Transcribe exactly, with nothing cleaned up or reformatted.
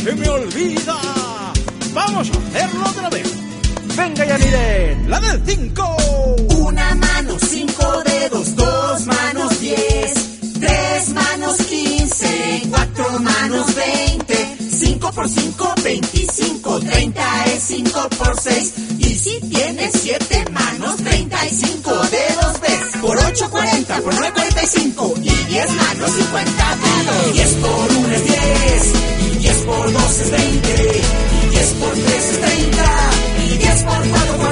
se me olvida. Vamos a hacerlo otra vez. Venga ya, miren, la del cinco. Una mano, cinco dedos, dos manos, diez. Tres manos, quince. Cuatro manos, veinte. Cinco por cinco, veinticinco. Treinta es cinco por seis. Y si tienes siete manos, treinta y cinco dedos ves. Por ocho, cuarenta. Por nueve, cuarenta y cinco. Y diez manos, cincuenta dedos. Diez por uno es diez. Y diez por dos es veinte. Y diez por tres es treinta. Y diez por cuatro